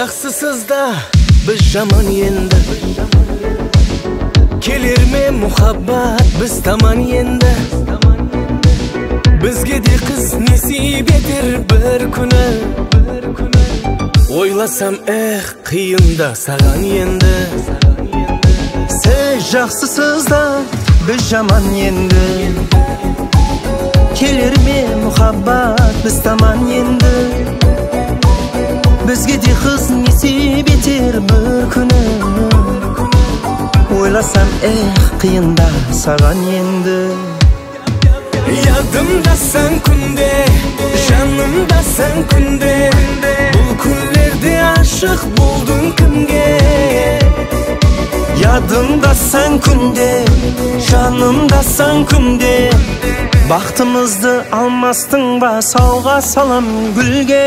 Жақсысыз да біз жаман енді, келер ме мұхаббат біз таман енді. Бізге де қыз несіп етер бір күні. Ойласам қиында саған енді. Сіз жақсысыз да біз жаман енді, келер ме мұхаббат біз таман енді. Бізге де қыз несіп етер бір күні. Ойласам қиында саған енді. Ядымдасаң күнде, жанымдасаң күнде, бұл күндерде ашық болдың кімге? Ядымдасаң күнде, жанымдасаң күнде, бақытымызды алмастың ба, сауға салам гүлге.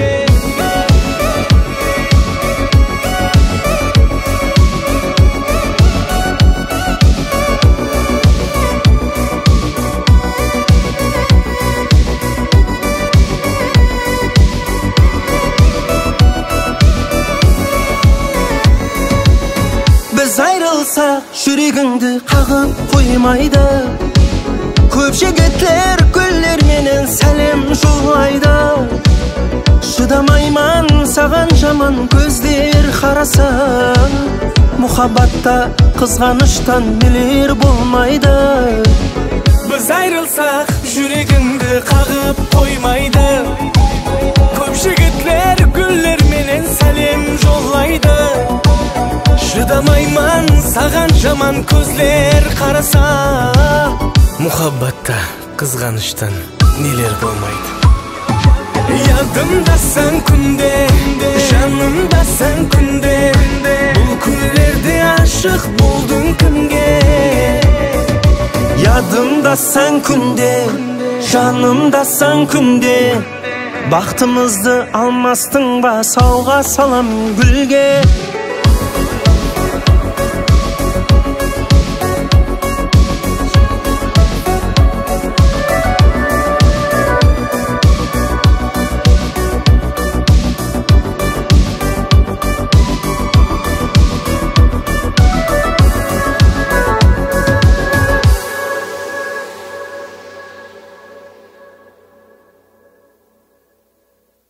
Біз айрылсақ жүрегіңді қағып қоймайды, көп жігітлер гүлдерменен сәлем жолайды. Шыдамайман саған жаман көздер қараса, мұхаббатта қызғаныштан нелер болмайды. Біз айрылсақ жүрегіңді қағып қоймайды, көп жігітлер гүлдерменен сәлем жолайды. Шыдамайман саған жаман көздер қараса, мұхаббатта қызғаныштан нелер болмайды. Ядымдасаң күнде, жанымдасаң күнде, бұл күндерде ашық болдың кімге? Ядымдасаң күнде, жанымдасаң күнде, бақытымызды алмастың ба, сауға салам гүлге.